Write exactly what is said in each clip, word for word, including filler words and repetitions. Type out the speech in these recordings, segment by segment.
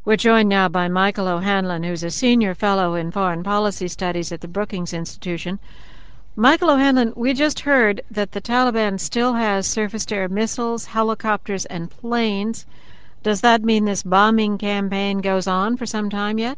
We're joined now by Michael O'Hanlon, who's a senior fellow in foreign policy studies at the Brookings Institution. Michael O'Hanlon, we just heard that the Taliban still has surface-to-air missiles, helicopters, and planes. Does that mean this bombing campaign goes on for some time yet?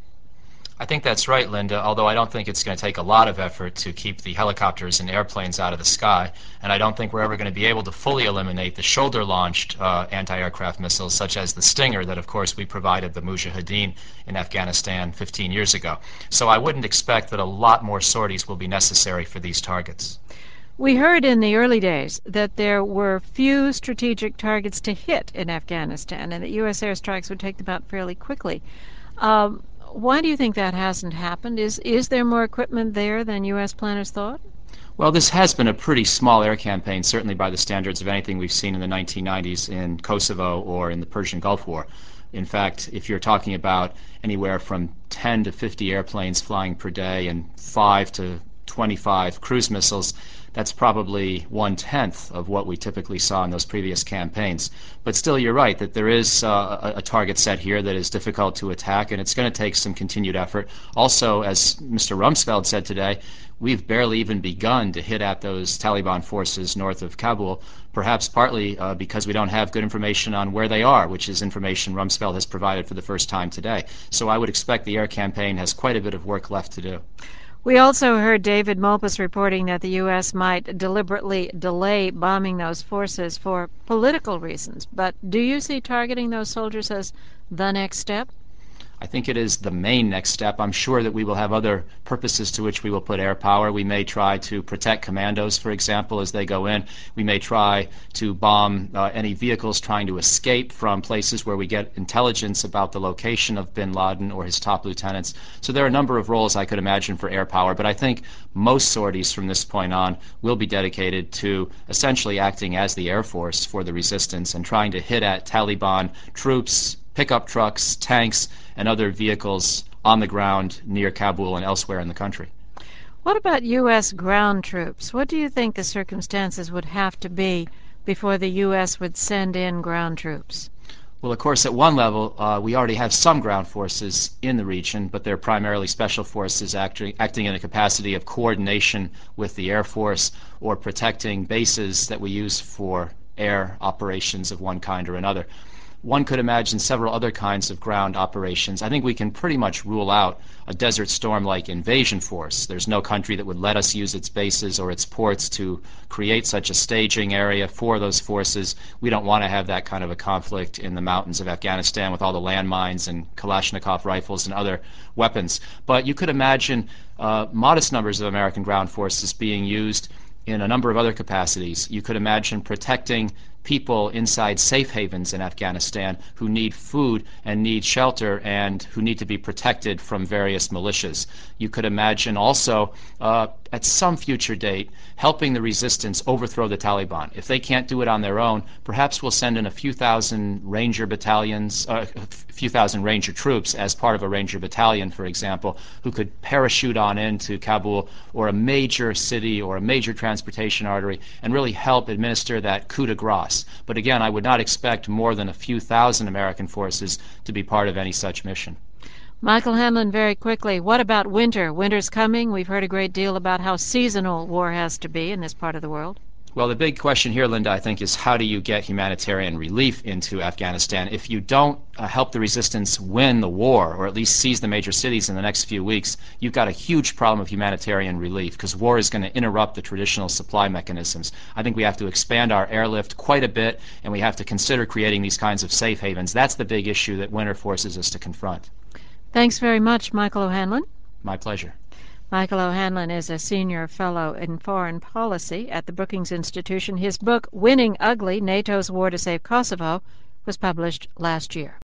I think that's right, Linda, although I don't think it's going to take a lot of effort to keep the helicopters and airplanes out of the sky, and I don't think we're ever going to be able to fully eliminate the shoulder-launched uh, anti-aircraft missiles, such as the Stinger that, of course, we provided the Mujahideen in Afghanistan fifteen years ago. So I wouldn't expect that a lot more sorties will be necessary for these targets. We heard in the early days that there were few strategic targets to hit in Afghanistan, and that U S airstrikes would take them out fairly quickly. Um, Why do you think that hasn't happened? Is is there more equipment there than U S planners thought? Well, this has been a pretty small air campaign, certainly by the standards of anything we've seen in the nineteen nineties in Kosovo or in the Persian Gulf War. In fact, if you're talking about anywhere from ten to fifty airplanes flying per day and five to twenty-five cruise missiles, that's probably one-tenth of what we typically saw in those previous campaigns. But still, you're right that there is uh, a, a target set here that is difficult to attack, and it's going to take some continued effort. Also, as Mister Rumsfeld said today, we've barely even begun to hit at those Taliban forces north of Kabul, perhaps partly uh, because we don't have good information on where they are, which is information Rumsfeld has provided for the first time today. So I would expect the air campaign has quite a bit of work left to do. We also heard David Malpass reporting that the U S might deliberately delay bombing those forces for political reasons. But do you see targeting those soldiers as the next step? I think it is the main next step. I'm sure that we will have other purposes to which we will put air power. We may try to protect commandos, for example, as they go in. We may try to bomb uh, any vehicles trying to escape from places where we get intelligence about the location of bin Laden or his top lieutenants. So there are a number of roles I could imagine for air power, but I think most sorties from this point on will be dedicated to essentially acting as the Air Force for the resistance and trying to hit at Taliban troops, pickup trucks, tanks, and other vehicles on the ground near Kabul and elsewhere in the country. What about U S ground troops? What do you think the circumstances would have to be before the U S would send in ground troops? Well, of course, at one level, uh, we already have some ground forces in the region, but they're primarily special forces acting, acting in a capacity of coordination with the Air Force or protecting bases that we use for air operations of one kind or another. One could imagine several other kinds of ground operations. I think we can pretty much rule out a Desert Storm-like invasion force. There's no country that would let us use its bases or its ports to create such a staging area for those forces. We don't want to have that kind of a conflict in the mountains of Afghanistan with all the landmines and Kalashnikov rifles and other weapons. But you could imagine uh, modest numbers of American ground forces being used in a number of other capacities. You could imagine protecting people inside safe havens in Afghanistan who need food and need shelter and who need to be protected from various militias. You could imagine also, uh, at some future date, helping the resistance overthrow the Taliban. If they can't do it on their own, perhaps we'll send in a few thousand ranger battalions, uh, a few thousand ranger troops as part of a ranger battalion, for example, who could parachute on into Kabul or a major city or a major transportation artery and really help administer that coup de grace. But again, I would not expect more than a few thousand American forces to be part of any such mission. Michael O'Hanlon, very quickly, what about winter? Winter's coming. We've heard a great deal about how seasonal war has to be in this part of the world. Well, the big question here, Linda, I think, is how do you get humanitarian relief into Afghanistan? If you don't uh, help the resistance win the war, or at least seize the major cities in the next few weeks, you've got a huge problem of humanitarian relief, because war is going to interrupt the traditional supply mechanisms. I think we have to expand our airlift quite a bit, and we have to consider creating these kinds of safe havens. That's the big issue that winter forces us to confront. Thanks very much, Michael O'Hanlon. My pleasure. Michael O'Hanlon is a senior fellow in foreign policy at the Brookings Institution. His book, Winning Ugly, NATO's War to Save Kosovo, was published last year.